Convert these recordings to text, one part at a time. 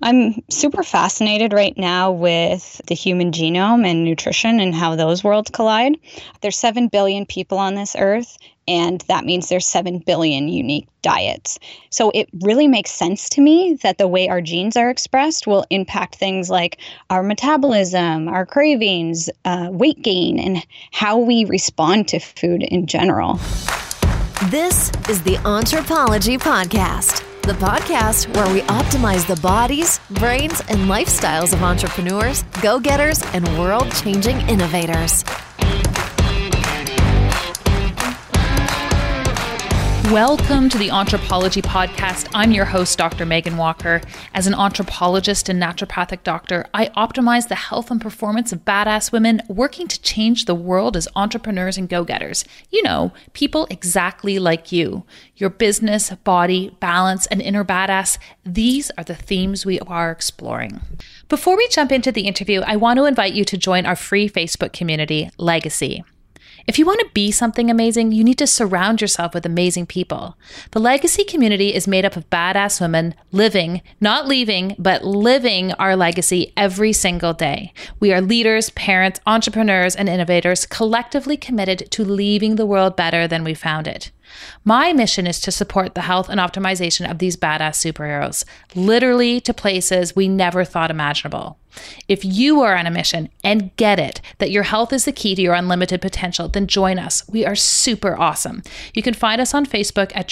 I'm super fascinated right now with the human genome and nutrition and how those worlds collide. There's 7 billion people on this earth, and that means there's 7 billion unique diets. So it really makes sense to me that the way our genes are expressed will impact things like our metabolism, our cravings, weight gain, and how we respond to food in general. This is the Anthropology Podcast, the podcast where we optimize the bodies, brains, and lifestyles of entrepreneurs, go-getters, and world-changing innovators. Welcome to the Anthropology Podcast. I'm your host, Dr. Megan Walker. As an anthropologist and naturopathic doctor, I optimize the health and performance of badass women working to change the world as entrepreneurs and go-getters. You know, people exactly like you. Your business, body, balance, and inner badass, these are the themes we are exploring. Before we jump into the interview, I want to invite you to join our free Facebook community, Legacy. If you want to be something amazing, you need to surround yourself with amazing people. The Legacy community is made up of badass women living, not leaving, but living our legacy every single day. We are leaders, parents, entrepreneurs, and innovators collectively committed to leaving the world better than we found it. My mission is to support the health and optimization of these badass superheroes, literally to places we never thought imaginable. If you are on a mission and get it that your health is the key to your unlimited potential, then join us. We are super awesome. You can find us on Facebook at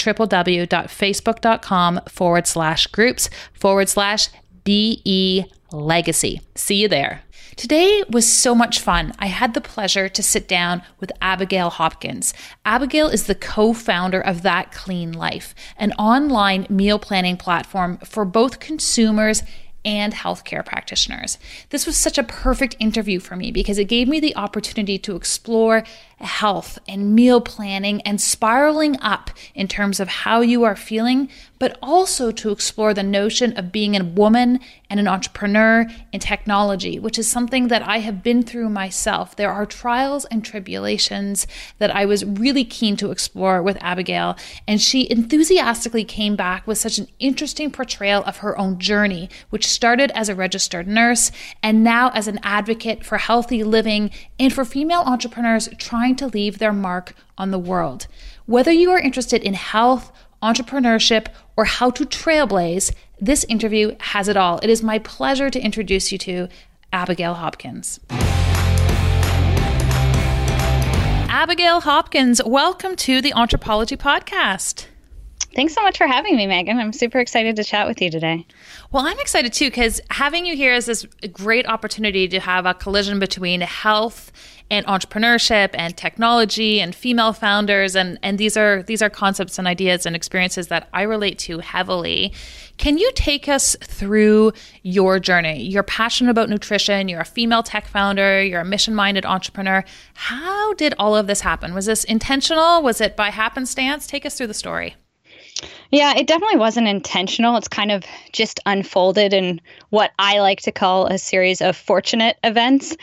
www.facebook.com/groups/BE Legacy. See you there. Today was so much fun. I had the pleasure to sit down with Abigail Hopkins. Abigail is the co-founder of That Clean Life, an online meal planning platform for both consumers and healthcare practitioners. This was such a perfect interview for me because it gave me the opportunity to explore health and meal planning and spiraling up in terms of how you are feeling, but also to explore the notion of being a woman and an entrepreneur in technology, which is something that I have been through myself. There are trials and tribulations that I was really keen to explore with Abigail, and she enthusiastically came back with such an interesting portrayal of her own journey, which started as a registered nurse and now as an advocate for healthy living and for female entrepreneurs trying to leave their mark on the world. Whether you are interested in health, entrepreneurship, or how to trailblaze, this interview has it all. It is my pleasure to introduce you to Abigail Hopkins. Abigail Hopkins, welcome to the Anthropology Podcast. Thanks so much for having me, Megan. I'm super excited to chat with you today. Well, I'm excited too, because having you here is this great opportunity to have a collision between health and entrepreneurship and technology and female founders. And these are concepts and ideas and experiences that I relate to heavily. Can you take us through your journey? You're passionate about nutrition. You're a female tech founder. You're a mission-minded entrepreneur. How did all of this happen? Was this intentional? Was it by happenstance? Take us through the story. Yeah, it definitely wasn't intentional. It's kind of just unfolded in what I like to call a series of fortunate events.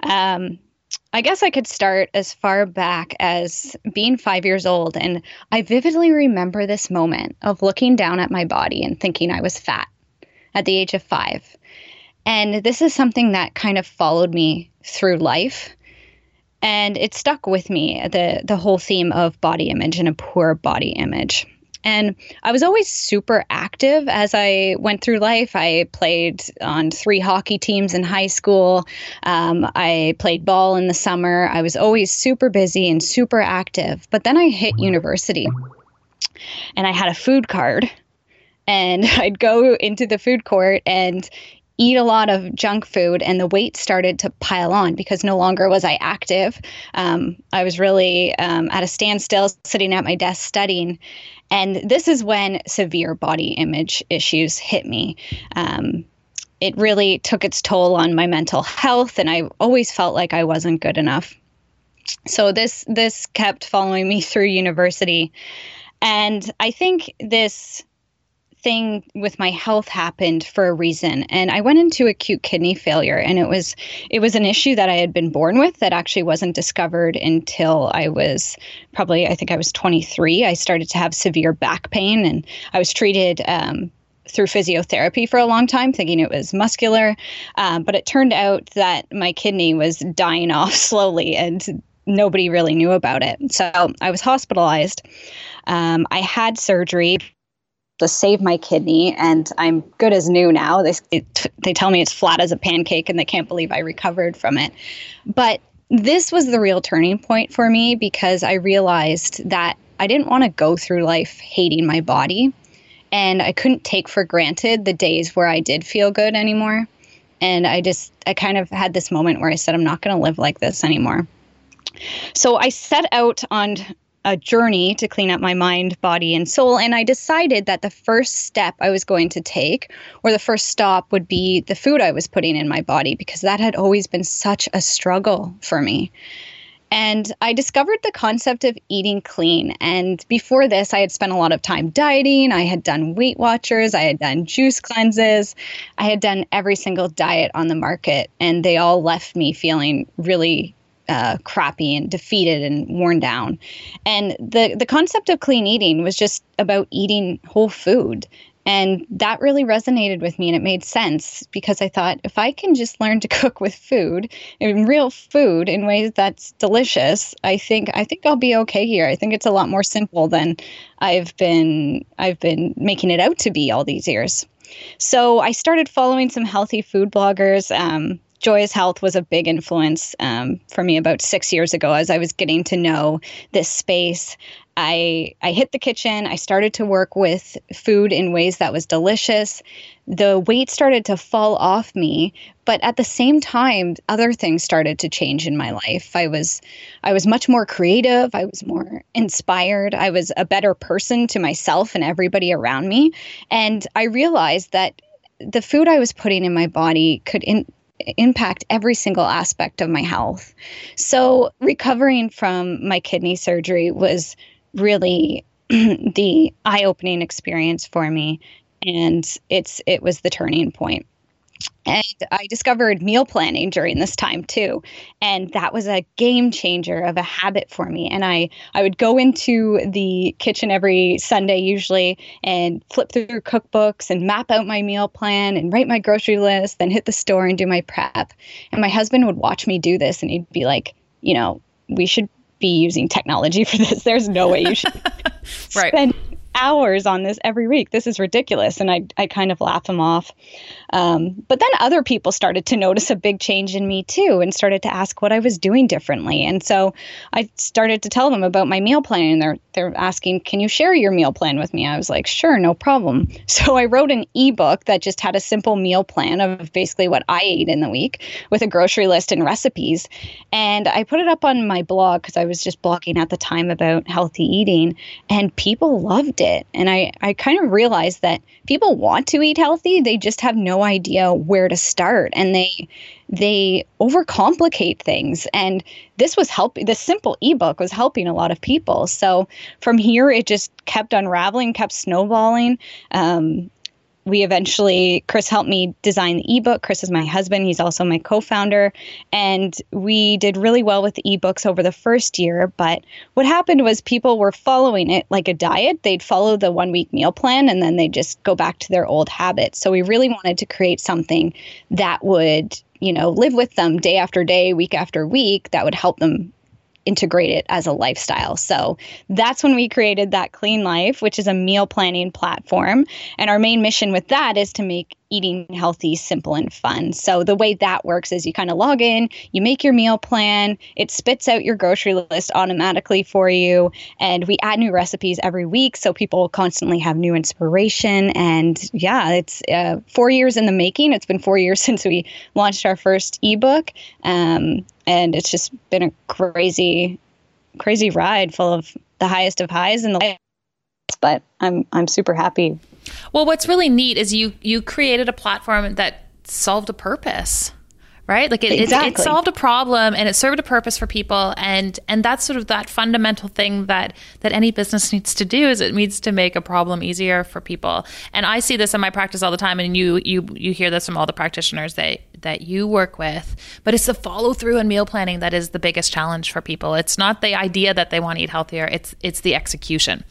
I guess I could start as far back as being 5 years old. And I vividly remember this moment of looking down at my body and thinking I was fat at the age of 5. And this is something that kind of followed me through life. And it stuck with me, the whole theme of body image and a poor body image. And I was always super active as I went through life. I played on 3 hockey teams in high school. I played ball in the summer. I was always super busy and super active. But then I hit university and I had a food card, and I'd go into the food court and eat a lot of junk food, and the weight started to pile on because no longer was I active. I was really at a standstill sitting at my desk studying. And this is when severe body image issues hit me. It really took its toll on my mental health, and I always felt like I wasn't good enough. So this kept following me through university. And I think this thing with my health happened for a reason. And I went into acute kidney failure, and it was an issue that I had been born with that actually wasn't discovered until I was I think I was 23. I started to have severe back pain, and I was treated through physiotherapy for a long time, thinking it was muscular. But it turned out that my kidney was dying off slowly, and nobody really knew about it. So I was hospitalized. I had surgery to save my kidney, and I'm good as new now. They tell me it's flat as a pancake, and they can't believe I recovered from it. But this was the real turning point for me, because I realized that I didn't want to go through life hating my body, and I couldn't take for granted the days where I did feel good anymore. And I kind of had this moment where I said, I'm not going to live like this anymore. So I set out on a journey to clean up my mind, body, and soul. And I decided that the first step I was going to take, or the first stop, would be the food I was putting in my body, because that had always been such a struggle for me. And I discovered the concept of eating clean. And before this, I had spent a lot of time dieting. I had done Weight Watchers. I had done juice cleanses. I had done every single diet on the market. And they all left me feeling really crappy and defeated and worn down. And the concept of clean eating was just about eating whole food. And that really resonated with me, and it made sense, because I thought, if I can just learn to cook with food, in real food, in ways that's delicious, I think I'll be okay here. I think it's a lot more simple than I've been making it out to be all these years. So I started following some healthy food bloggers. Joyous Health was a big influence for me about 6 years ago, as I was getting to know this space. I hit the kitchen. I started to work with food in ways that was delicious. The weight started to fall off me, but at the same time, other things started to change in my life. I was much more creative. I was more inspired. I was a better person to myself and everybody around me. And I realized that the food I was putting in my body could impact every single aspect of my health. So recovering from my kidney surgery was really the eye-opening experience for me, and it was the turning point. And I discovered meal planning during this time too. And that was a game changer of a habit for me. And I would go into the kitchen every Sunday usually and flip through cookbooks and map out my meal plan and write my grocery list, then hit the store and do my prep. And my husband would watch me do this, and he'd be like, we should be using technology for this. There's no way you should spend hours on this every week. This is ridiculous. And I kind of laugh him off. But then other people started to notice a big change in me too, and started to ask what I was doing differently. And so I started to tell them about my meal plan, and they're asking, can you share your meal plan with me? I was like, sure, no problem. So I wrote an ebook that just had a simple meal plan of basically what I ate in the week, with a grocery list and recipes. And I put it up on my blog, because I was just blogging at the time about healthy eating, and people loved it. And I kind of realized that people want to eat healthy. They just have no idea where to start, and they overcomplicate things. And this was helping. This simple ebook was helping a lot of people. So from here, it just kept unraveling, kept snowballing. Chris helped me design the ebook. Chris is my husband. He's also my co-founder. And we did really well with the ebooks over the first year. But what happened was people were following it like a diet. They'd follow the 1 week meal plan, and then they'd just go back to their old habits. So we really wanted to create something that would, live with them day after day, week after week, that would help them integrate it as a lifestyle. So that's when we created That Clean Life, which is a meal planning platform. And our main mission with that is to make eating healthy simple and fun. So the way that works is you kind of log in, you make your meal plan, it spits out your grocery list automatically for you, and we add new recipes every week, so people constantly have new inspiration. And yeah, it's 4 years in the making. It's been 4 years since we launched our first ebook, and it's just been a crazy ride full of the highest of highs and the lowest. But I'm super happy. Well, what's really neat is you created a platform that solved a purpose, right? Like it solved a problem, and it served a purpose for people. And that's sort of that fundamental thing that any business needs to do, is it needs to make a problem easier for people. And I see this in my practice all the time. And you hear this from all the practitioners that you work with, but it's the follow through and meal planning that is the biggest challenge for people. It's not the idea that they want to eat healthier. It's the execution.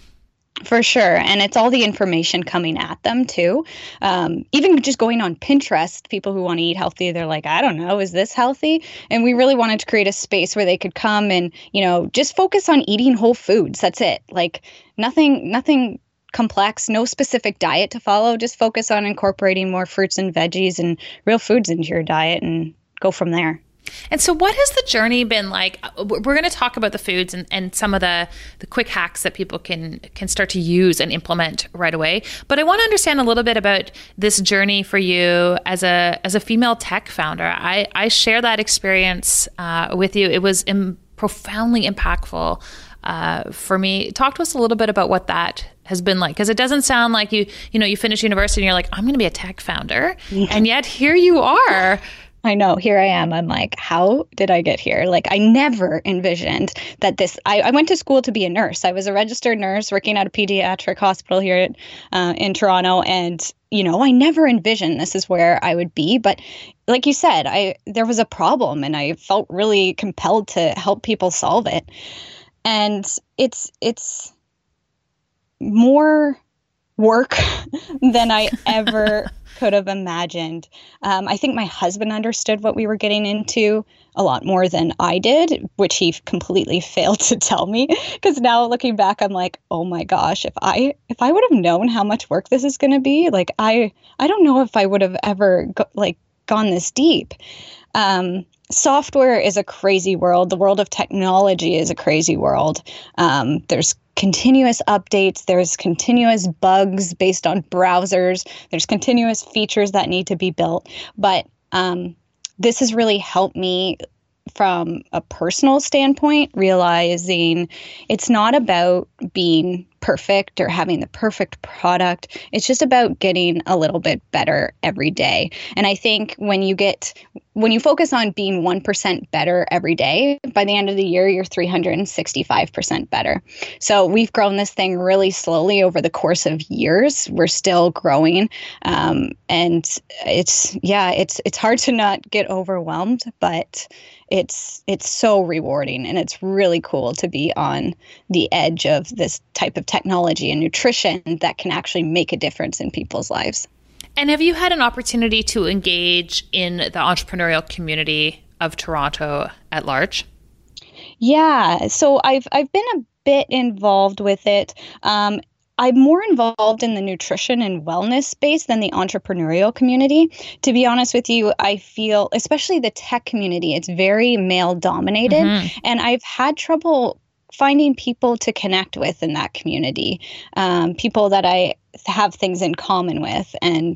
For sure. And it's all the information coming at them too. Even just going on Pinterest, people who want to eat healthy, they're like, I don't know, is this healthy? And we really wanted to create a space where they could come and, just focus on eating whole foods. That's it. Like nothing complex, no specific diet to follow. Just focus on incorporating more fruits and veggies and real foods into your diet and go from there. And so what has the journey been like? We're going to talk about the foods and some of the quick hacks that people can start to use and implement right away. But I want to understand a little bit about this journey for you as a female tech founder. I share that experience with you. It was profoundly impactful for me. Talk to us a little bit about what that has been like, because it doesn't sound like you finish university and you're like, I'm going to be a tech founder. And yet here you are. I know. Here I am. I'm like, how did I get here? Like, I never envisioned that I went to school to be a nurse. I was a registered nurse working at a pediatric hospital here in Toronto. And, I never envisioned this is where I would be. But like you said, there was a problem and I felt really compelled to help people solve it. And it's more work than I ever could have imagined. I think my husband understood what we were getting into a lot more than I did, which he completely failed to tell me. Because now looking back, I'm like, oh my gosh, if I would have known how much work this is going to be, like I don't know if I would have ever gone this deep. Software is a crazy world. The world of technology is a crazy world. There's continuous updates. There's continuous bugs based on browsers. There's continuous features that need to be built. But this has really helped me from a personal standpoint, realizing it's not about being perfect or having the perfect product. It's just about getting a little bit better every day. And I think when you focus on being 1% better every day, by the end of the year, you're 365% better. So we've grown this thing really slowly over the course of years. We're still growing. And it's hard to not get overwhelmed, but it's so rewarding and it's really cool to be on the edge of this type of technology and nutrition that can actually make a difference in people's lives. And have you had an opportunity to engage in the entrepreneurial community of Toronto at large? Yeah, so I've been a bit involved with it. I'm more involved in the nutrition and wellness space than the entrepreneurial community. To be honest with you, I feel, especially the tech community, it's very male dominated. Mm-hmm. And I've had trouble finding people to connect with in that community, people that I have things in common with. And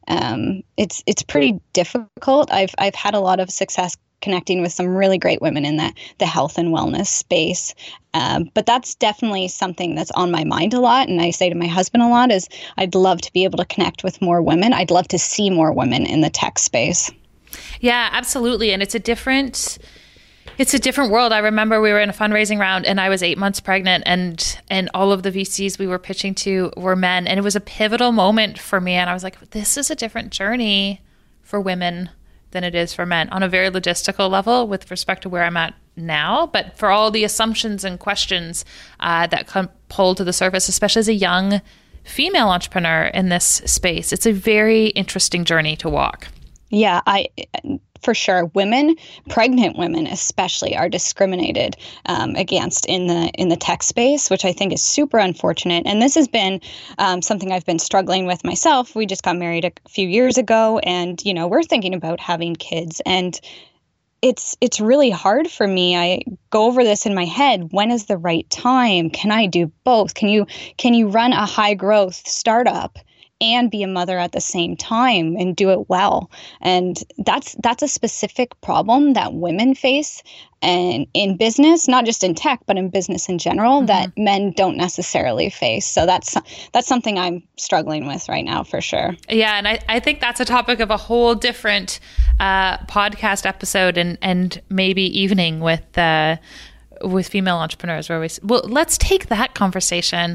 it's pretty difficult. I've had a lot of success connecting with some really great women in the health and wellness space. But that's definitely something that's on my mind a lot. And I say to my husband a lot is I'd love to be able to connect with more women. I'd love to see more women in the tech space. Yeah, absolutely. And it's a different world. I remember we were in a fundraising round and I was 8 months pregnant and all of the VCs we were pitching to were men. And it was a pivotal moment for me. And I was like, this is a different journey for women than it is for men on a very logistical level with respect to where I'm at now. But for all the assumptions and questions that come pull to the surface, especially as a young female entrepreneur in this space, it's a very interesting journey to walk. Yeah, for sure. Women, pregnant women especially, are discriminated against in the tech space, which I think is super unfortunate. And this has been something I've been struggling with myself. We just got married a few years ago, and we're thinking about having kids. And it's really hard for me. I go over this in my head. When is the right time? Can I do both? Can you run a high growth startup and be a mother at the same time and do it well? And that's a specific problem that women face and in business, not just in tech, but in business in general, mm-hmm. that men don't necessarily face. So that's something I'm struggling with right now for sure. Yeah. And I think that's a topic of a whole different podcast episode and maybe evening with female entrepreneurs well, let's take that conversation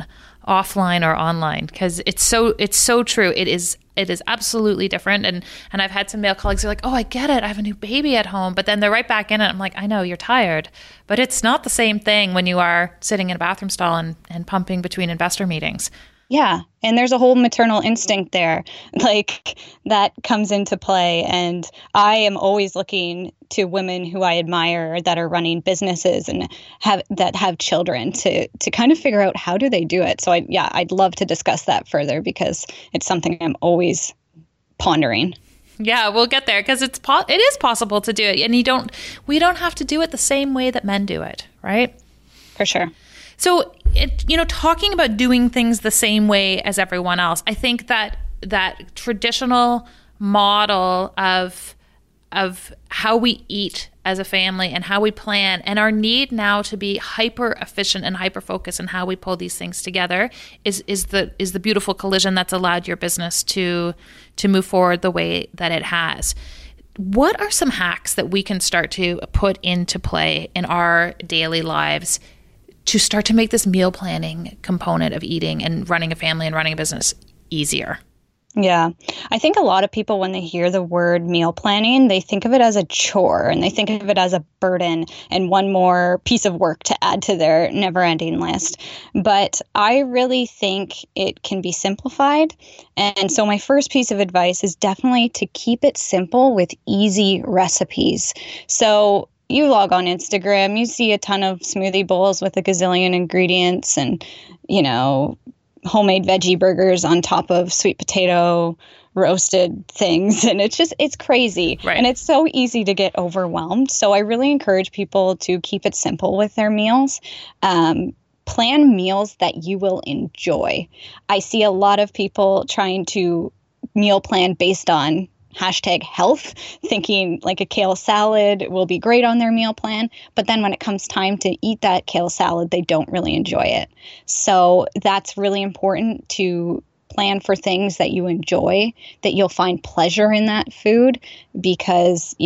offline or online, because it's so true. It is absolutely different. And I've had some male colleagues who are like, oh, I get it, I have a new baby at home, but then they're right back in it. I'm like, I know you're tired, but it's not the same thing when you are sitting in a bathroom stall and pumping between investor meetings. Yeah. And there's a whole maternal instinct there, like that comes into play. And I am always looking to women who I admire that are running businesses and have children to kind of figure out how do they do it. So I'd love to discuss that further because it's something I'm always pondering. Yeah, we'll get there because it is possible to do it. And we don't have to do it the same way that men do it, right? For sure. So, talking about doing things the same way as everyone else, I think that traditional model of how we eat as a family and how we plan, and our need now to be hyper efficient and hyper focused in how we pull these things together is the beautiful collision that's allowed your business to move forward the way that it has. What are some hacks that we can start to put into play in our daily lives to start to make this meal planning component of eating and running a family and running a business easier? Yeah. I think a lot of people, when they hear the word meal planning, they think of it as a chore and they think of it as a burden and one more piece of work to add to their never-ending list. But I really think it can be simplified. And so my first piece of advice is definitely to keep it simple with easy recipes. So you log on Instagram, you see a ton of smoothie bowls with a gazillion ingredients and, homemade veggie burgers on top of sweet potato roasted things. And it's crazy. Right. And it's so easy to get overwhelmed. So I really encourage people to keep it simple with their meals. Plan meals that you will enjoy. I see a lot of people trying to meal plan based on #health, thinking like a kale salad will be great on their meal plan. But then when it comes time to eat that kale salad, they don't really enjoy it. So that's really important to plan for things that you enjoy, that you'll find pleasure in that food, because,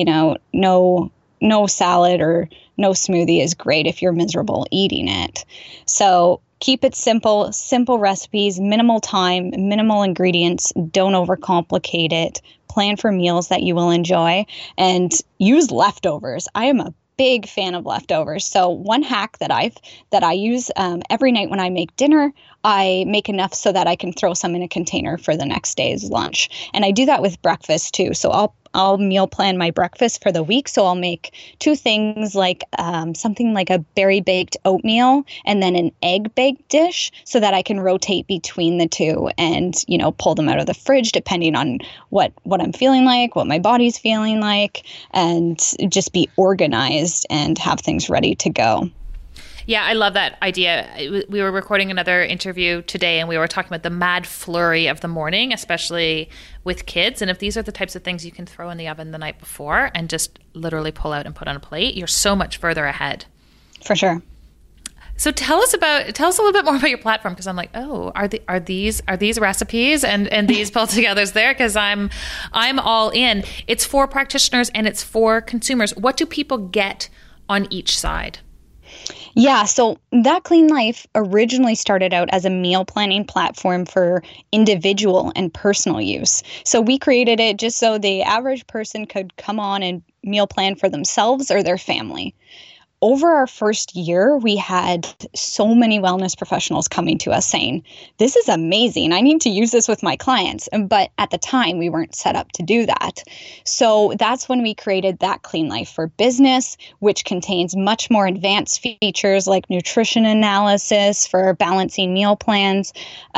no salad or no smoothie is great if you're miserable eating it. So keep it simple recipes, minimal time, minimal ingredients. Don't overcomplicate it. Plan for meals that you will enjoy and use leftovers. I am a big fan of leftovers. So one hack that I use every night when I make dinner, I make enough so that I can throw some in a container for the next day's lunch. And I do that with breakfast too. So I'll meal plan my breakfast for the week. So I'll make two things, like something like a berry baked oatmeal and then an egg baked dish, so that I can rotate between the two and, pull them out of the fridge depending on what I'm feeling like, what my body's feeling like, and just be organized and have things ready to go. Yeah, I love that idea. We were recording another interview today and we were talking about the mad flurry of the morning, especially with kids. And if these are the types of things you can throw in the oven the night before and just literally pull out and put on a plate, you're so much further ahead. For sure. So tell us a little bit more about your platform, because I'm like, oh, are these recipes and these pull togethers there? Because I'm all in. It's for practitioners and it's for consumers. What do people get on each side? Yeah, so That Clean Life originally started out as a meal planning platform for individual and personal use. So we created it just so the average person could come on and meal plan for themselves or their family. Over our first year, we had so many wellness professionals coming to us saying, this is amazing. I need to use this with my clients. But at the time, we weren't set up to do that. So that's when we created That Clean Life for Business, which contains much more advanced features like nutrition analysis for balancing meal plans.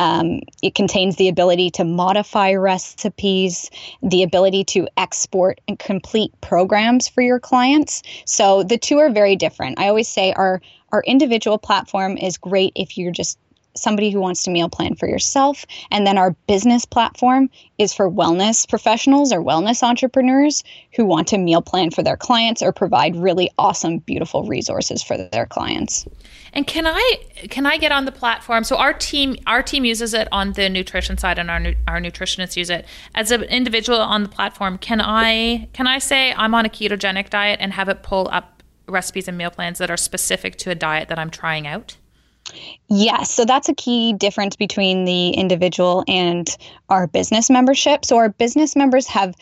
It contains the ability to modify recipes, the ability to export and complete programs for your clients. So the two are very different. I always say our individual platform is great if you're just somebody who wants to meal plan for yourself. And then our business platform is for wellness professionals or wellness entrepreneurs who want to meal plan for their clients or provide really awesome, beautiful resources for their clients. And can I get on the platform? So our team uses it on the nutrition side, and our nutritionists use it. As an individual on the platform, can I say I'm on a ketogenic diet and have it pull up recipes and meal plans that are specific to a diet that I'm trying out? Yes, so that's a key difference between the individual and our business membership. So our business members have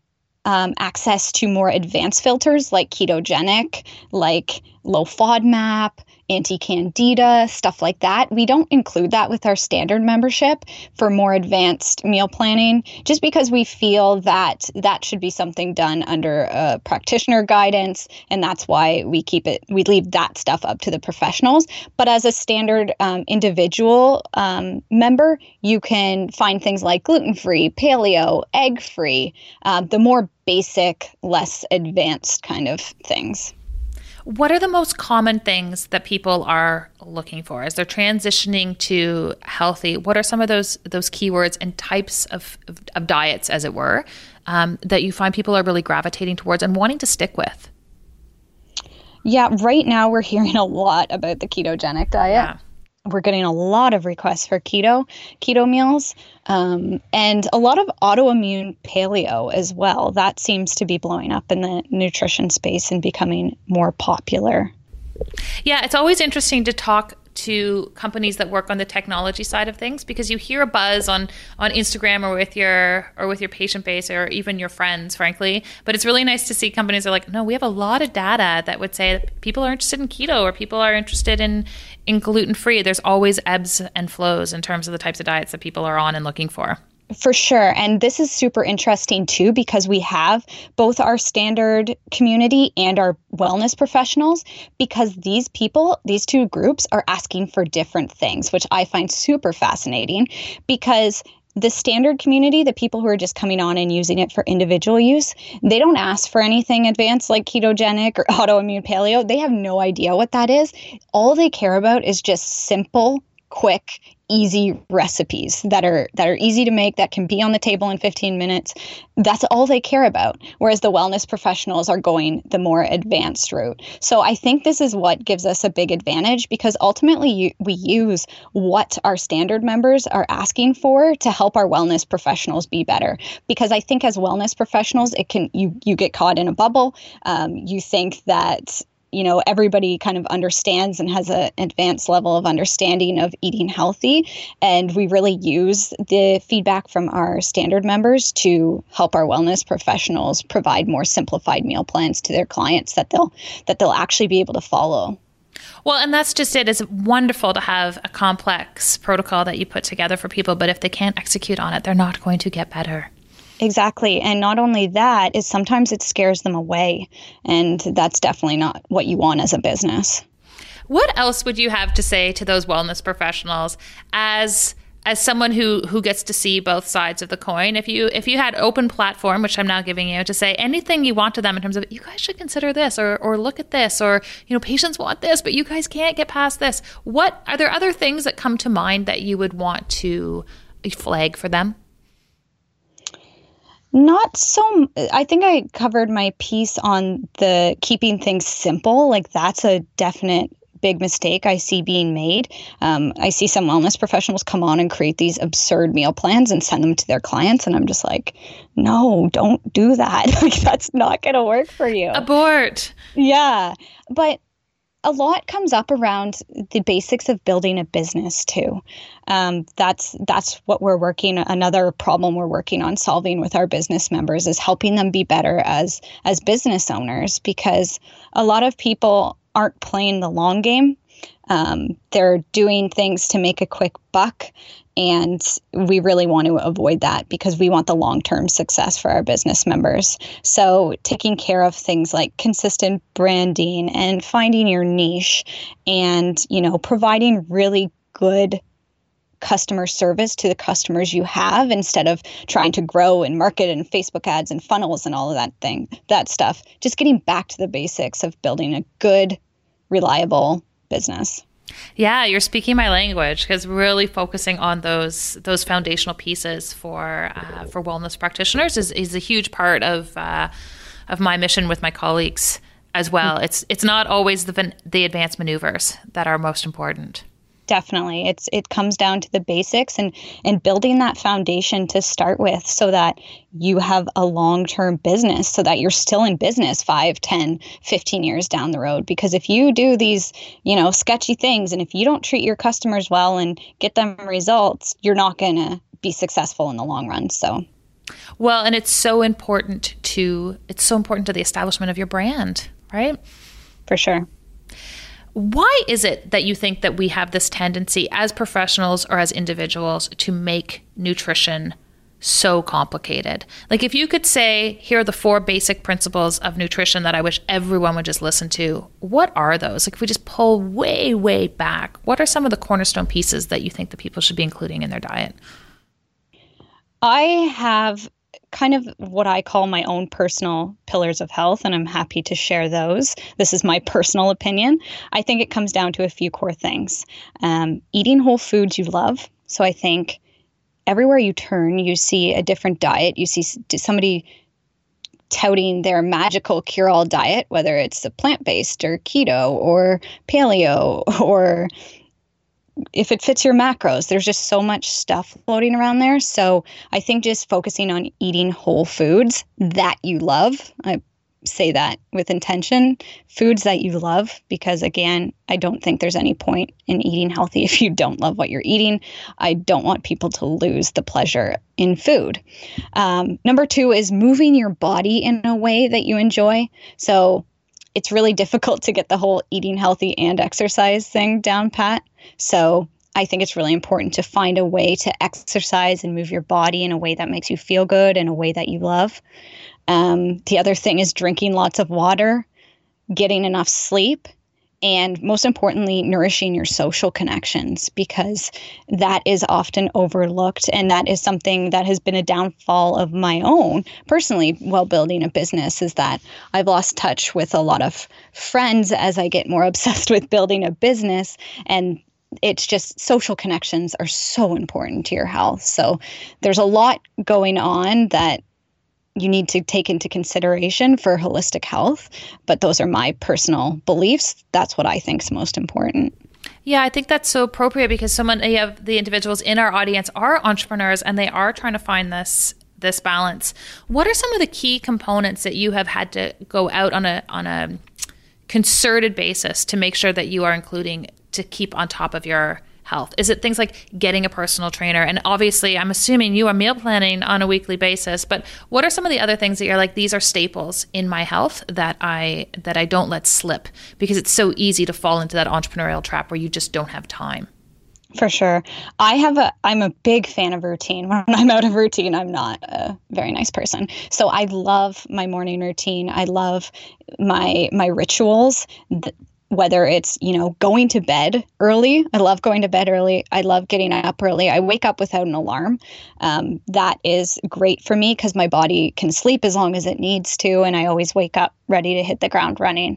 access to more advanced filters like ketogenic, like low FODMAP, anti-candida, stuff like that. We don't include that with our standard membership for more advanced meal planning, just because we feel that that should be something done under a practitioner guidance, and that's why we leave that stuff up to the professionals. But as a standard individual member, you can find things like gluten-free, paleo, egg-free, the more basic, less advanced kind of things. What are the most common things that people are looking for as they're transitioning to healthy? What are some of those keywords and types of diets, as it were, that you find people are really gravitating towards and wanting to stick with? Yeah, right now we're hearing a lot about the ketogenic diet. Yeah. We're getting a lot of requests for keto meals, and a lot of autoimmune paleo as well. That seems to be blowing up in the nutrition space and becoming more popular. Yeah, it's always interesting to talk to companies that work on the technology side of things, because you hear a buzz on Instagram or with your patient base or even your friends, frankly. But it's really nice to see companies are like, no, we have a lot of data that would say that people are interested in keto or people are interested in gluten-free. There's always ebbs and flows in terms of the types of diets that people are on and looking for. For sure. And this is super interesting too, because we have both our standard community and our wellness professionals, because these two groups are asking for different things, which I find super fascinating, because the standard community, the people who are just coming on and using it for individual use, they don't ask for anything advanced like ketogenic or autoimmune paleo. They have no idea what that is. All they care about is just simple, quick, easy recipes that are easy to make, that can be on the table in 15 minutes. That's all they care about. Whereas the wellness professionals are going the more advanced route. So I think this is what gives us a big advantage, because ultimately we use what our standard members are asking for to help our wellness professionals be better. Because I think as wellness professionals, you get caught in a bubble. You think that everybody kind of understands and has an advanced level of understanding of eating healthy. And we really use the feedback from our standard members to help our wellness professionals provide more simplified meal plans to their clients that they'll actually be able to follow. Well, and that's just it. It's wonderful to have a complex protocol that you put together for people, but if they can't execute on it, they're not going to get better. Exactly. And not only that, is sometimes it scares them away. And that's definitely not what you want as a business. What else would you have to say to those wellness professionals as someone who gets to see both sides of the coin? If you had open platform, which I'm now giving you, to say anything you want to them in terms of, you guys should consider this or look at this, or patients want this, but you guys can't get past this. Are there other things that come to mind that you would want to flag for them? Not so. I think I covered my piece on the keeping things simple. Like, that's a definite big mistake I see being made. I see some wellness professionals come on and create these absurd meal plans and send them to their clients. And I'm just like, no, don't do that. Like, that's not going to work for you. Abort. Yeah. But a lot comes up around the basics of building a business too. That's what we're another problem we're working on solving with our business members is helping them be better as business owners, because a lot of people aren't playing the long game. They're doing things to make a quick buck. And we really want to avoid that, because we want the long-term success for our business members. So taking care of things like consistent branding and finding your niche and, providing really good customer service to the customers you have, instead of trying to grow and market and Facebook ads and funnels and all of that stuff. Just getting back to the basics of building a good, reliable business. Yeah, you're speaking my language, because really focusing on those foundational pieces for wellness practitioners is a huge part of my mission with my colleagues as well. It's not always the advanced maneuvers that are most important. Definitely. It comes down to the basics and building that foundation to start with so that you have a long-term business, so that you're still in business 5, 10, 15 years down the road. Because if you do these, sketchy things, and if you don't treat your customers well and get them results, you're not going to be successful in the long run. So, well, and it's so important to the establishment of your brand, right? For sure. Why is it that you think that we have this tendency as professionals or as individuals to make nutrition so complicated? Like, if you could say, here are the 4 basic principles of nutrition that I wish everyone would just listen to, what are those? Like, if we just pull way, way back, what are some of the cornerstone pieces that you think that people should be including in their diet? I have kind of what I call my own personal pillars of health, and I'm happy to share those. This is my personal opinion. I think it comes down to a few core things. Eating whole foods you love. So I think everywhere you turn, you see a different diet. You see somebody touting their magical cure-all diet, whether it's a plant-based or keto or paleo, or if it fits your macros. There's just so much stuff floating around there. So I think just focusing on eating whole foods that you love, I say that with intention, foods that you love, because again, I don't think there's any point in eating healthy if you don't love what you're eating. I don't want people to lose the pleasure in food. Number 2 is moving your body in a way that you enjoy. So it's really difficult to get the whole eating healthy and exercise thing down pat. So I think it's really important to find a way to exercise and move your body in a way that makes you feel good, in a way that you love. The other thing is drinking lots of water, getting enough sleep, and most importantly, nourishing your social connections, because that is often overlooked. And that is something that has been a downfall of my own personally while building a business, is that I've lost touch with a lot of friends as I get more obsessed with building a business. And it's just social connections are so important to your health. So there's a lot going on that you need to take into consideration for holistic health. But those are my personal beliefs. That's what I think is most important. Yeah, I think that's so appropriate, because so many of the individuals in our audience are entrepreneurs and they are trying to find this balance. What are some of the key components that you have had to go out on a concerted basis to make sure that you are including to keep on top of your health? Is it things like getting a personal trainer? And obviously, I'm assuming you are meal planning on a weekly basis, but what are some of the other things that you're like, these are staples in my health that I don't let slip? Because it's so easy to fall into that entrepreneurial trap where you just don't have time. For sure. I'm a big fan of routine. When I'm out of routine, I'm not a very nice person. So I love my morning routine. I love my rituals. Whether it's, going to bed early. I love going to bed early. I love getting up early. I wake up without an alarm. That is great for me because my body can sleep as long as it needs to. And I always wake up ready to hit the ground running.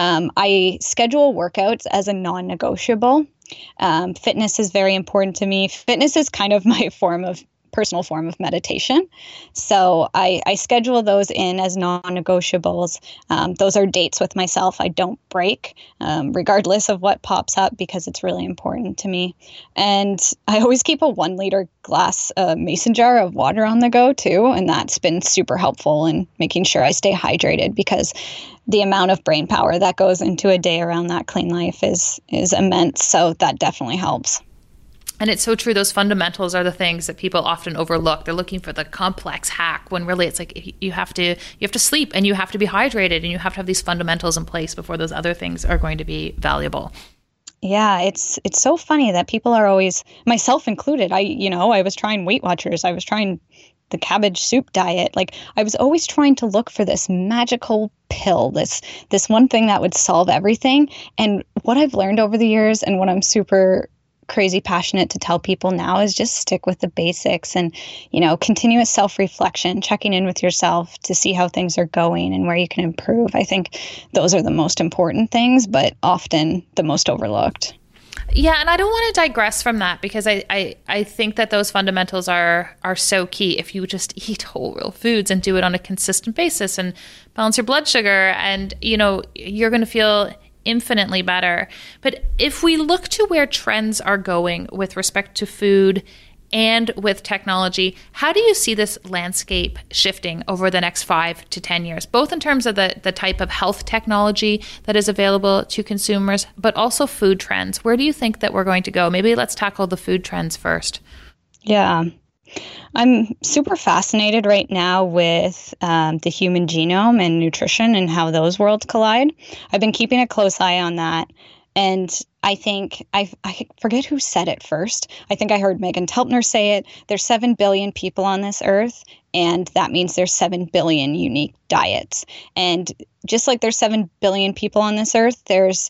I schedule workouts as a non-negotiable. Fitness is very important to me. Fitness is kind of my personal form of meditation. So I schedule those in as non-negotiables. Those are dates with myself I don't break, regardless of what pops up, because it's really important to me. And I always keep a 1 liter glass mason jar of water on the go too. And that's been super helpful in making sure I stay hydrated, because the amount of brain power that goes into a day around that clean life is immense. So that definitely helps. And it's so true. Those fundamentals are the things that people often overlook. They're looking for the complex hack when really it's like you have to sleep and you have to be hydrated and you have to have these fundamentals in place before those other things are going to be valuable. Yeah, it's so funny that people are always, myself included. I was trying Weight Watchers. I was trying the cabbage soup diet. Like I was always trying to look for this magical pill, this one thing that would solve everything. And what I've learned over the years, and what I'm super crazy passionate to tell people now, is just stick with the basics and, continuous self-reflection, checking in with yourself to see how things are going and where you can improve. I think those are the most important things, but often the most overlooked. Yeah, and I don't want to digress from that, because I think that those fundamentals are so key. If you just eat whole real foods and do it on a consistent basis and balance your blood sugar, and you're going to feel infinitely better. But if we look to where trends are going with respect to food and with technology, how do you see this landscape shifting over the next 5 to 10 years, both in terms of the type of health technology that is available to consumers, but also food trends? Where do you think that we're going to go? Maybe let's tackle the food trends first. Yeah. I'm super fascinated right now with the human genome and nutrition and how those worlds collide. I've been keeping a close eye on that. And I think, I forget who said it first. I think I heard Megan Telpner say it. There's 7 billion people on this earth, and that means there's 7 billion unique diets. And just like there's 7 billion people on this earth, there's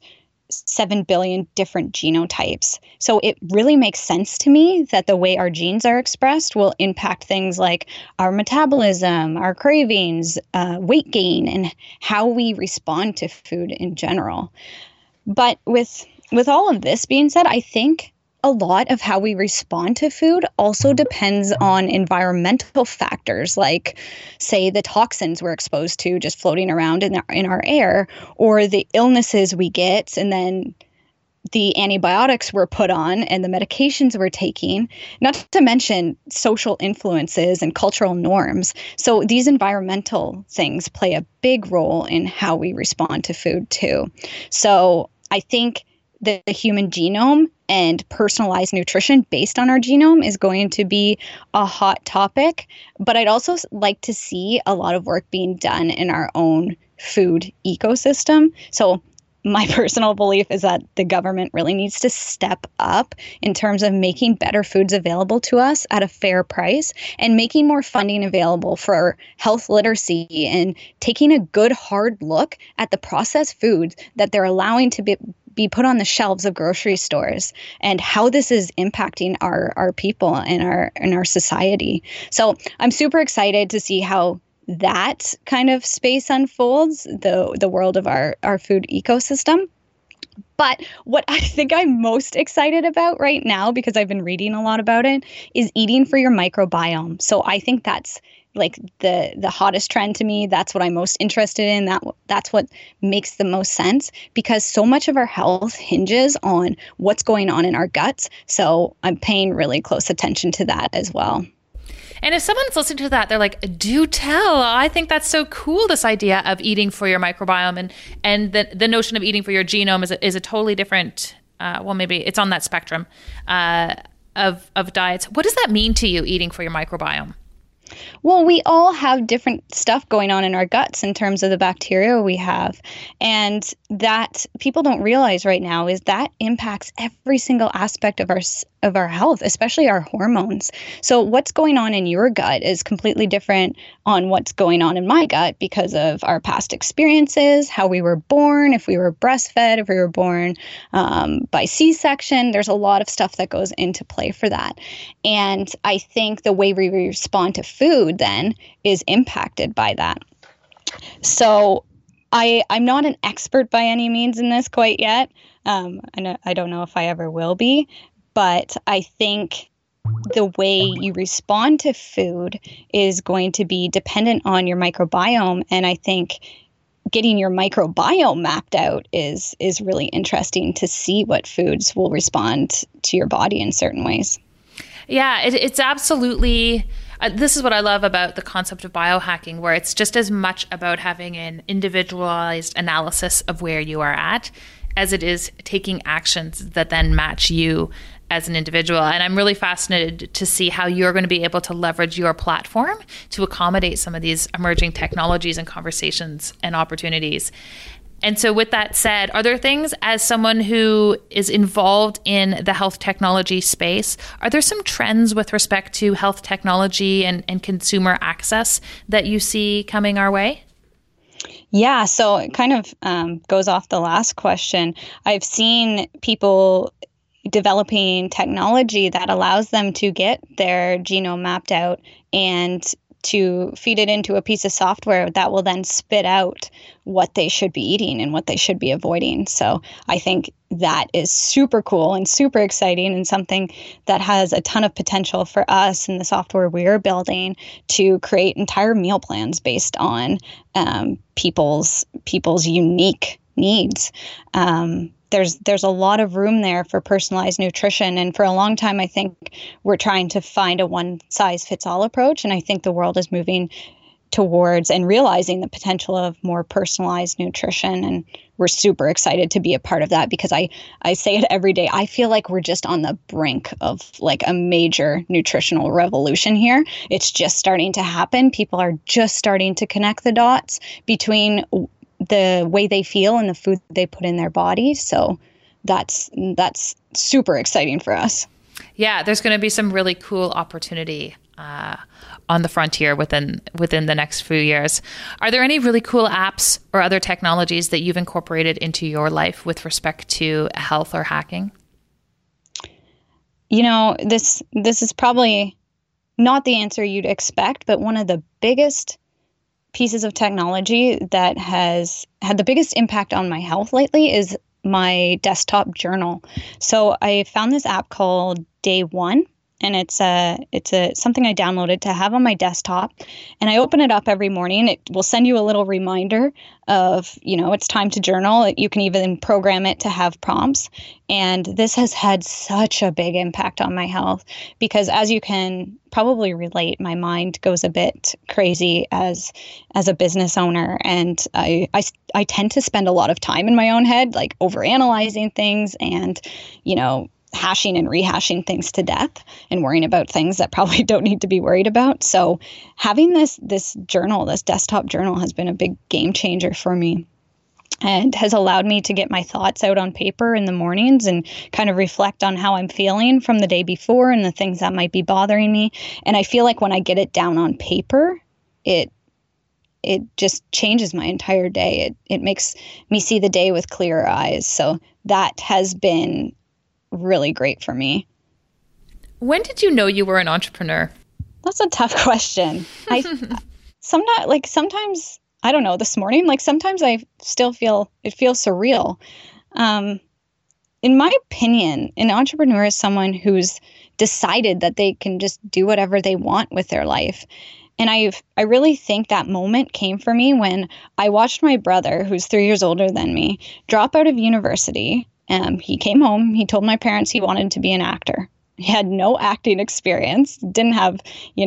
7 billion different genotypes. So it really makes sense to me that the way our genes are expressed will impact things like our metabolism, our cravings, weight gain, and how we respond to food in general. But with all of this being said, I think a lot of how we respond to food also depends on environmental factors, like, say, the toxins we're exposed to just floating around in our air, or the illnesses we get, and then the antibiotics we're put on and the medications we're taking, not to mention social influences and cultural norms. So these environmental things play a big role in how we respond to food too. So I think the human genome and personalized nutrition based on our genome is going to be a hot topic. But I'd also like to see a lot of work being done in our own food ecosystem. So my personal belief is that the government really needs to step up in terms of making better foods available to us at a fair price and making more funding available for health literacy and taking a good hard look at the processed foods that they're allowing to be put on the shelves of grocery stores and how this is impacting our people and our society. So I'm super excited to see how that kind of space unfolds, the world of our food ecosystem. But what I think I'm most excited about right now, because I've been reading a lot about it, is eating for your microbiome. So I think that's like the hottest trend to me. That's what I'm most interested in. That's what makes the most sense, because so much of our health hinges on what's going on in our guts. So I'm paying really close attention to that as well. And if someone's listening to that, they're like, do tell. I think that's so cool, this idea of eating for your microbiome. And the notion of eating for your genome is a totally different, well, maybe it's on that spectrum of diets. What does that mean to you, eating for your microbiome? Well, we all have different stuff going on in our guts in terms of the bacteria we have. And that people don't realize right now is that impacts every single aspect of our health, especially our hormones. So what's going on in your gut is completely different on what's going on in my gut because of our past experiences, how we were born, if we were breastfed, if we were born by C-section. There's a lot of stuff that goes into play for that. And I think the way we respond to food then is impacted by that. So I'm not an expert by any means in this quite yet. I don't know if I ever will be, but I think the way you respond to food is going to be dependent on your microbiome. And I think getting your microbiome mapped out is really interesting to see what foods will respond to your body in certain ways. Yeah, it's absolutely... this is what I love about the concept of biohacking, where it's just as much about having an individualized analysis of where you are at as it is taking actions that then match you as an individual. And I'm really fascinated to see how you're going to be able to leverage your platform to accommodate some of these emerging technologies and conversations and opportunities. And so with that said, are there things, as someone who is involved in the health technology space, are there some trends with respect to health technology and consumer access that you see coming our way? Yeah, so it kind of goes off the last question. I've seen people developing technology that allows them to get their genome mapped out and to feed it into a piece of software that will then spit out what they should be eating and what they should be avoiding. So I think that is super cool and super exciting, and something that has a ton of potential for us in the software we're building to create entire meal plans based on people's unique needs. There's a lot of room there for personalized nutrition. And for a long time, I think we're trying to find a one-size-fits-all approach. And I think the world is moving towards and realizing the potential of more personalized nutrition. And we're super excited to be a part of that, because I say it every day. I feel like we're just on the brink of like a major nutritional revolution here. It's just starting to happen. People are just starting to connect the dots between the way they feel and the food they put in their bodies. So that's super exciting for us. Yeah, there's going to be some really cool opportunity on the frontier within the next few years. Are there any really cool apps or other technologies that you've incorporated into your life with respect to health or hacking? You know, this is probably not the answer you'd expect, but one of the biggest pieces of technology that has had the biggest impact on my health lately is my desktop journal. So I found this app called Day One, and it's something I downloaded to have on my desktop. And I open it up every morning. It will send you a little reminder of, it's time to journal. You can even program it to have prompts. And this has had such a big impact on my health, because as you can probably relate, my mind goes a bit crazy as a business owner. And I tend to spend a lot of time in my own head, like overanalyzing things and, hashing and rehashing things to death and worrying about things that probably don't need to be worried about. So having this journal, this desktop journal, has been a big game changer for me, and has allowed me to get my thoughts out on paper in the mornings and kind of reflect on how I'm feeling from the day before and the things that might be bothering me. And I feel like when I get it down on paper, it just changes my entire day. It makes me see the day with clearer eyes. So that has been really great for me. When did you know you were an entrepreneur? That's a tough question. Sometimes, I don't know, this morning, sometimes I still feel, it feels surreal. In my opinion, an entrepreneur is someone who's decided that they can just do whatever they want with their life. And I really think that moment came for me when I watched my brother, who's 3 years older than me, drop out of university. He came home. He told my parents he wanted to be an actor. He had no acting experience, didn't have,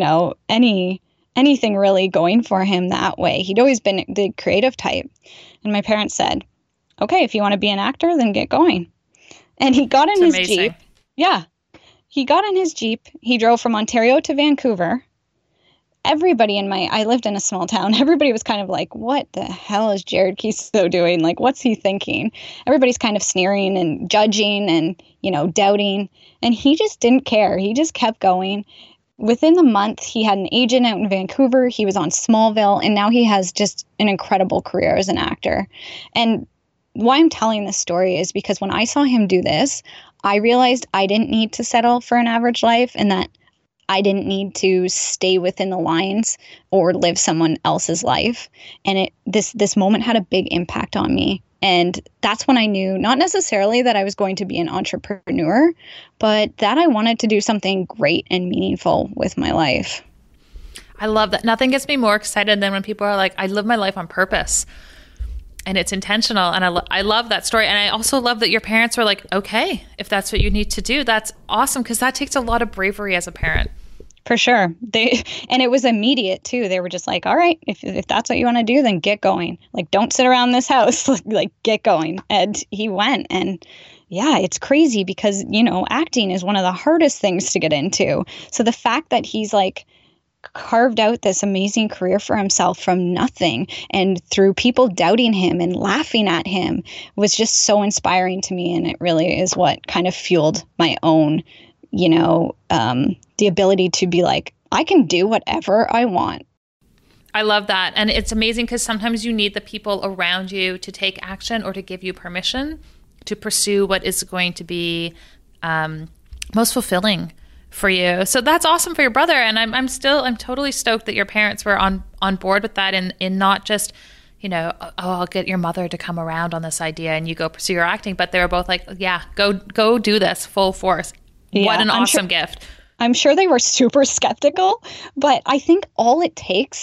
anything really going for him that way. He'd always been the creative type. And my parents said, okay, if you want to be an actor, then get going. And he got in his Jeep. Yeah. He got in his Jeep. He drove from Ontario to Vancouver. Everybody I lived in a small town. Everybody was kind of like, what the hell is Jared Keeso doing? Like, what's he thinking? Everybody's kind of sneering and judging and, doubting. And he just didn't care. He just kept going. Within the month, he had an agent out in Vancouver. He was on Smallville. And now he has just an incredible career as an actor. And why I'm telling this story is because when I saw him do this, I realized I didn't need to settle for an average life, and that I didn't need to stay within the lines or live someone else's life. And this moment had a big impact on me. And that's when I knew, not necessarily that I was going to be an entrepreneur, but that I wanted to do something great and meaningful with my life. I love that. Nothing gets me more excited than when people are like, I live my life on purpose and it's intentional. And I love that story. And I also love that your parents were like, okay, if that's what you need to do, that's awesome. Because that takes a lot of bravery as a parent. For sure. And it was immediate too. They were just like, all right, if that's what you want to do, then get going. Like, don't sit around this house, like get going. And he went. And yeah, it's crazy because, acting is one of the hardest things to get into. So the fact that he's carved out this amazing career for himself from nothing, and through people doubting him and laughing at him, was just so inspiring to me. And it really is what kind of fueled my own, the ability to be like, I can do whatever I want. I love that. And it's amazing because sometimes you need the people around you to take action or to give you permission to pursue what is going to be most fulfilling for you. So that's awesome for your brother. And I'm totally stoked that your parents were on board with that, in not just, I'll get your mother to come around on this idea and you go pursue your acting. But they were both like, yeah, go do this full force. Yeah, what an awesome gift. I'm sure they were super skeptical, but I think all it takes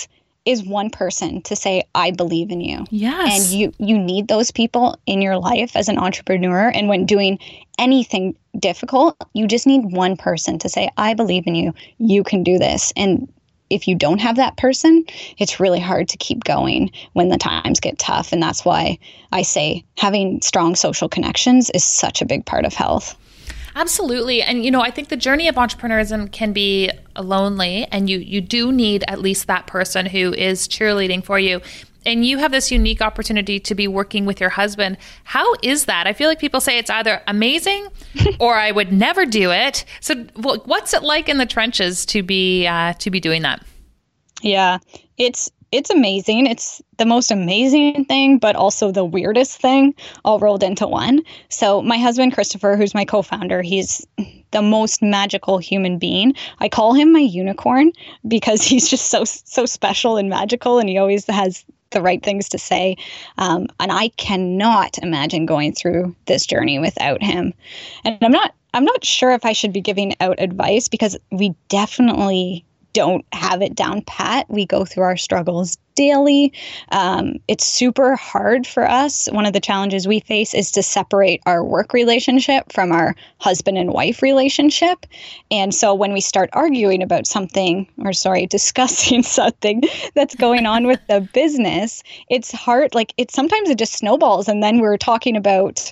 is one person to say, I believe in you. Yes. And you need those people in your life as an entrepreneur. And when doing anything difficult, you just need one person to say, I believe in you. You can do this. And if you don't have that person, it's really hard to keep going when the times get tough. And that's why I say having strong social connections is such a big part of health. Absolutely. And, I think the journey of entrepreneurism can be lonely, and you do need at least that person who is cheerleading for you. And you have this unique opportunity to be working with your husband. How is that? I feel like people say it's either amazing or I would never do it. So what's it like in the trenches to be doing that? Yeah, it's amazing. It's the most amazing thing, but also the weirdest thing all rolled into one. So my husband, Christopher, who's my co-founder, he's the most magical human being. I call him my unicorn because he's just so special and magical, and he always has the right things to say. And I cannot imagine going through this journey without him. And I'm not sure if I should be giving out advice, because we definitely don't have it down pat. We go through our struggles daily. It's super hard for us. One of the challenges we face is to separate our work relationship from our husband and wife relationship. And so when we start arguing about discussing something that's going on with the business, it's hard. Sometimes it just snowballs. And then we're talking about,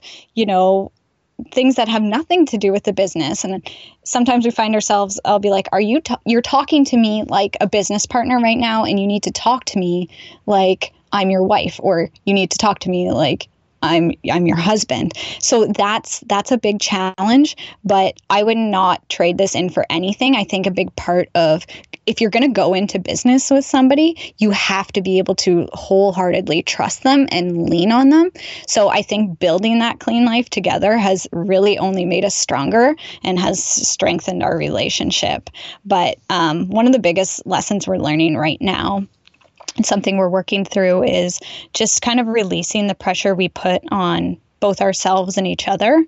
things that have nothing to do with the business. And sometimes we find ourselves, I'll be like, you're talking to me like a business partner right now, and you need to talk to me like I'm your wife, or you need to talk to me like I'm your husband. So that's a big challenge, but I would not trade this in for anything. I think a big part of, if you're going to go into business with somebody, you have to be able to wholeheartedly trust them and lean on them. So I think building that clean life together has really only made us stronger and has strengthened our relationship. But one of the biggest lessons we're learning right now, and something we're working through, is just kind of releasing the pressure we put on both ourselves and each other.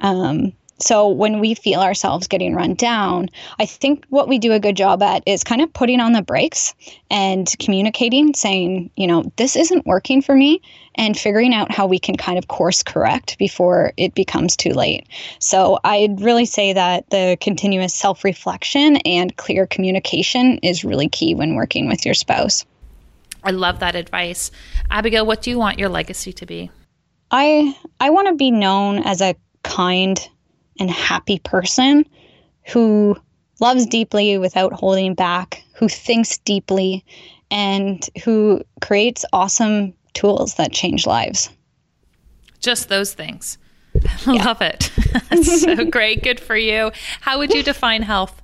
So when we feel ourselves getting run down, I think what we do a good job at is kind of putting on the brakes and communicating, saying, this isn't working for me, and figuring out how we can kind of course correct before it becomes too late. So I'd really say that the continuous self-reflection and clear communication is really key when working with your spouse. I love that advice. Abigail, what do you want your legacy to be? I want to be known as a kind and happy person who loves deeply without holding back, who thinks deeply, and who creates awesome tools that change lives. Just those things. I love it. That's so great. Good for you. How would you define health?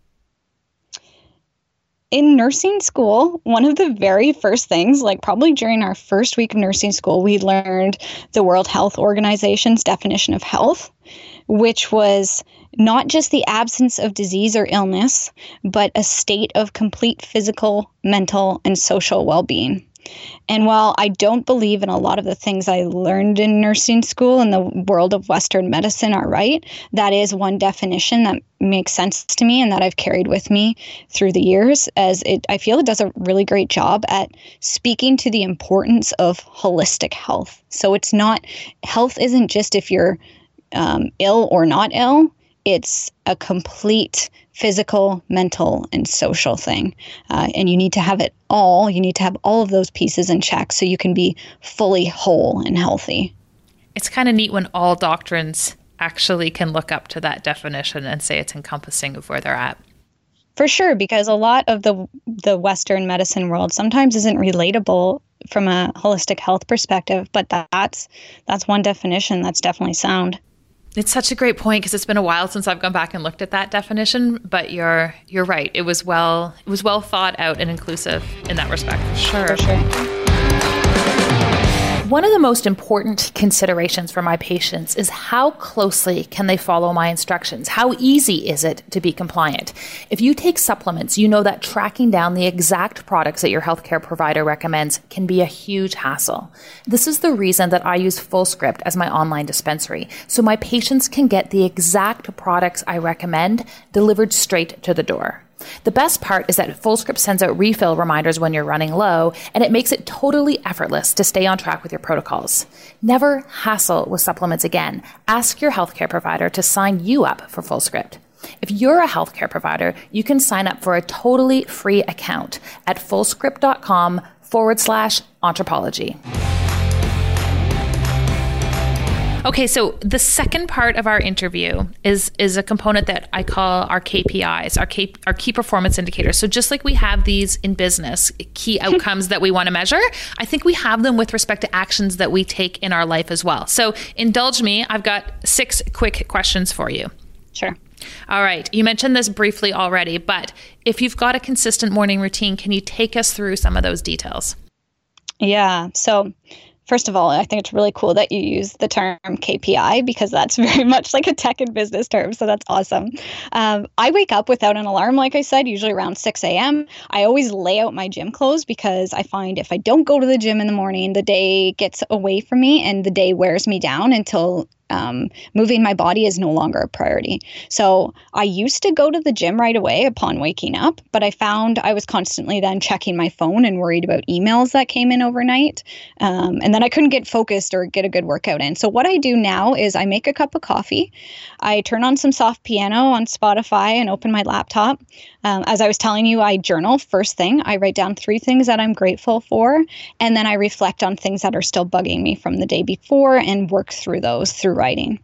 In nursing school, one of the very first things, probably during our first week of nursing school, we learned the World Health Organization's definition of health, which was not just the absence of disease or illness, but a state of complete physical, mental, and social well-being. And while I don't believe in a lot of the things I learned in nursing school and the world of Western medicine are right, that is one definition that makes sense to me and that I've carried with me through the years, as I feel it does a really great job at speaking to the importance of holistic health. So health isn't just if you're ill or not ill. It's a complete physical, mental, and social thing. And you need to have it all. You need to have all of those pieces in check so you can be fully whole and healthy. It's kind of neat when all doctrines actually can look up to that definition and say it's encompassing of where they're at. For sure, because a lot of the Western medicine world sometimes isn't relatable from a holistic health perspective, but that's one definition that's definitely sound. It's such a great point, because it's been a while since I've gone back and looked at that definition, but you're right. It was well thought out and inclusive in that respect. For sure. One of the most important considerations for my patients is how closely can they follow my instructions? How easy is it to be compliant? If you take supplements, you know that tracking down the exact products that your healthcare provider recommends can be a huge hassle. This is the reason that I use FullScript as my online dispensary, so my patients can get the exact products I recommend delivered straight to the door. The best part is that FullScript sends out refill reminders when you're running low, and it makes it totally effortless to stay on track with your protocols. Never hassle with supplements again. Ask your healthcare provider to sign you up for FullScript. If you're a healthcare provider, you can sign up for a totally free account at fullscript.com/Anthropology. Okay, so the second part of our interview is a component that I call our KPIs, our key performance indicators. So just like we have these in business, key outcomes that we want to measure, I think we have them with respect to actions that we take in our life as well. So indulge me, I've got 6 quick questions for you. Sure. All right. You mentioned this briefly already, but if you've got a consistent morning routine, can you take us through some of those details? Yeah. So first of all, I think it's really cool that you use the term KPI because that's very much like a tech and business term. So that's awesome. I wake up without an alarm, like I said, usually around 6 a.m. I always lay out my gym clothes because I find if I don't go to the gym in the morning, the day gets away from me and the day wears me down until moving my body is no longer a priority. So I used to go to the gym right away upon waking up, but I found I was constantly then checking my phone and worried about emails that came in overnight. And then I couldn't get focused or get a good workout in. So what I do now is I make a cup of coffee. I turn on some soft piano on Spotify and open my laptop. As I was telling you, I journal first thing. I write down 3 things that I'm grateful for, and then I reflect on things that are still bugging me from the day before and work through those through writing.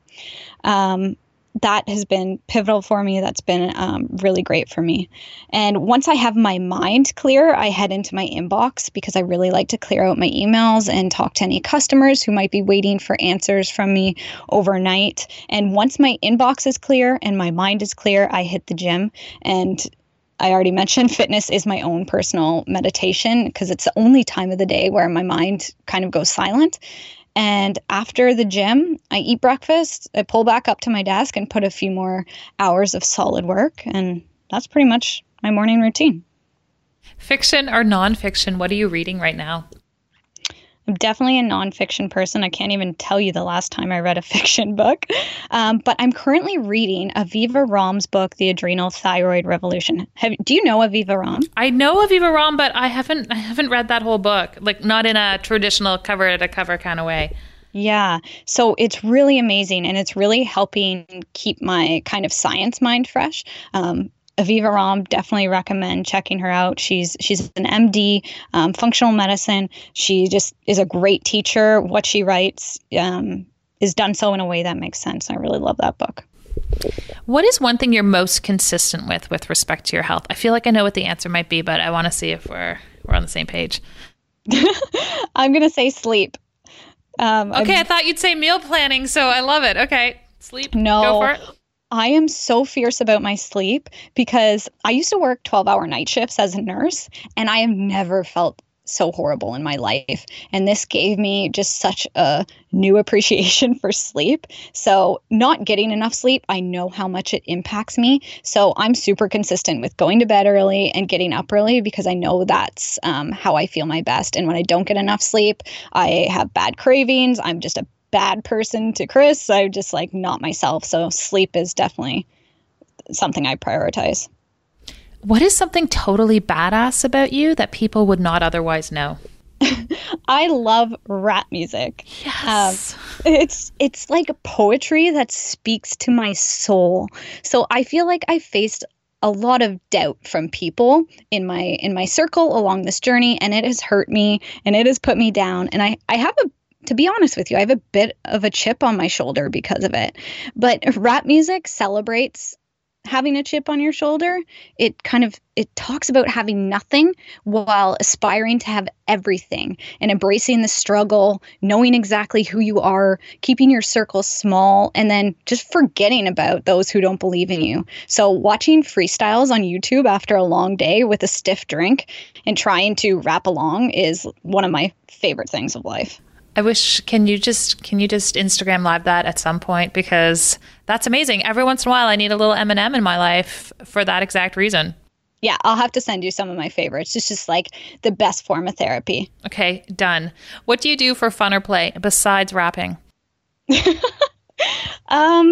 That has been pivotal for me. That's been really great for me. And once I have my mind clear, I head into my inbox because I really like to clear out my emails and talk to any customers who might be waiting for answers from me overnight. And once my inbox is clear and my mind is clear, I hit the gym. And I already mentioned fitness is my own personal meditation because it's the only time of the day where my mind kind of goes silent. And after the gym, I eat breakfast, I pull back up to my desk and put a few more hours of solid work. And that's pretty much my morning routine. Fiction or nonfiction, what are you reading right now? I'm definitely a nonfiction person. I can't even tell you the last time I read a fiction book. But I'm currently reading Aviva Romm's book, The Adrenal Thyroid Revolution. Do you know Aviva Romm? I know Aviva Romm, but I haven't read that whole book, like not in a traditional cover-to-cover kind of way. Yeah. So it's really amazing, and it's really helping keep my kind of science mind fresh. Aviva Romm, definitely recommend checking her out. She's an MD, functional medicine. She just is a great teacher. What she writes is done so in a way that makes sense. I really love that book. What is one thing you're most consistent with respect to your health? I feel like I know what the answer might be, but I want to see if we're on the same page. I'm going to say sleep. Okay, I thought you'd say meal planning, so I love it. Okay, sleep. No. Go for it. I am so fierce about my sleep because I used to work 12-hour night shifts as a nurse, and I have never felt so horrible in my life. And this gave me just such a new appreciation for sleep. So not getting enough sleep, I know how much it impacts me. So I'm super consistent with going to bed early and getting up early because I know that's how I feel my best. And when I don't get enough sleep, I have bad cravings. I'm just a bad person to Chris. I'm just like not myself. So sleep is definitely something I prioritize. What is something totally badass about you that people would not otherwise know? I love rap music. Yes. It's like poetry that speaks to my soul. So I feel like I faced a lot of doubt from people in my circle along this journey, and it has hurt me and it has put me down. And I have to be honest with you, I have a bit of a chip on my shoulder because of it. But rap music celebrates having a chip on your shoulder. It talks about having nothing while aspiring to have everything and embracing the struggle, knowing exactly who you are, keeping your circle small, and then just forgetting about those who don't believe in you. So watching freestyles on YouTube after a long day with a stiff drink and trying to rap along is one of my favorite things of life. I wish, can you just Instagram live that at some point? Because that's amazing. Every once in a while, I need a little Eminem in my life for that exact reason. Yeah, I'll have to send you some of my favorites. It's just like the best form of therapy. Okay, done. What do you do for fun or play besides rapping?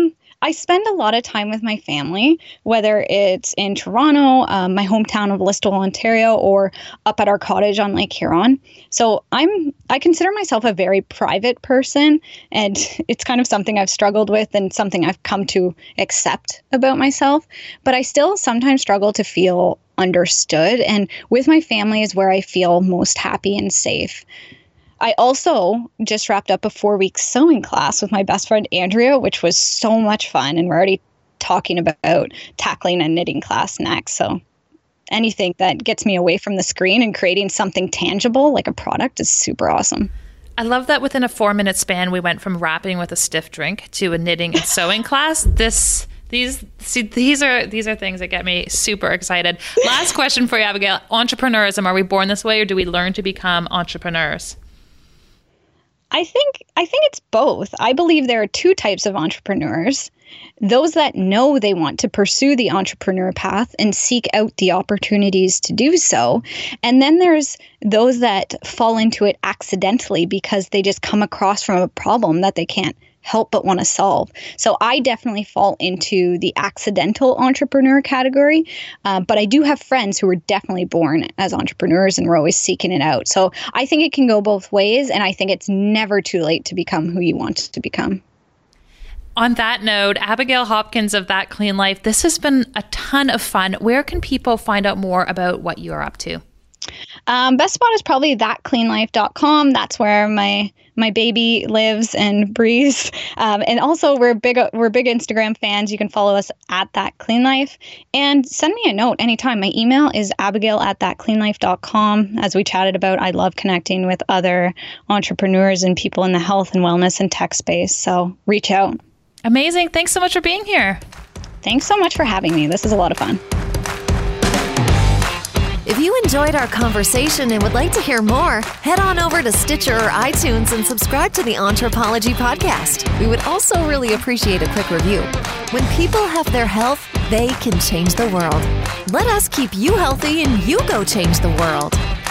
I spend a lot of time with my family, whether it's in Toronto, my hometown of Listowel, Ontario, or up at our cottage on Lake Huron. So I consider myself a very private person, and it's kind of something I've struggled with and something I've come to accept about myself. But I still sometimes struggle to feel understood, and with my family is where I feel most happy and safe. I also just wrapped up a 4-week sewing class with my best friend, Andrea, which was so much fun. And we're already talking about tackling a knitting class next. So anything that gets me away from the screen and creating something tangible like a product is super awesome. I love that within a 4-minute span, we went from wrapping with a stiff drink to a knitting and sewing class. These are things that get me super excited. Last question for you, Abigail. Entrepreneurism, are we born this way or do we learn to become entrepreneurs? I think it's both. I believe there are two types of entrepreneurs. Those that know they want to pursue the entrepreneur path and seek out the opportunities to do so. And then there's those that fall into it accidentally because they just come across from a problem that they can't help but want to solve. So I definitely fall into the accidental entrepreneur category, but I do have friends who were definitely born as entrepreneurs and were always seeking it out. So I think it can go both ways, and I think it's never too late to become who you want to become. On that note, Abigail Hopkins of That Clean Life, this has been a ton of fun. Where can people find out more about what you're up to? Best spot is probably thatcleanlife.com. That's where my baby lives and breathes. And also we're big Instagram fans. You can follow us at That Clean Life and send me a note anytime. My email is abigail@thatcleanlife.com. As we chatted about, I love connecting with other entrepreneurs and people in the health and wellness and tech space. So reach out. Amazing. Thanks so much for being here. Thanks so much for having me. This is a lot of fun. If you enjoyed our conversation and would like to hear more, head on over to Stitcher or iTunes and subscribe to the Anthropology Podcast. We would also really appreciate a quick review. When people have their health, they can change the world. Let us keep you healthy and you go change the world.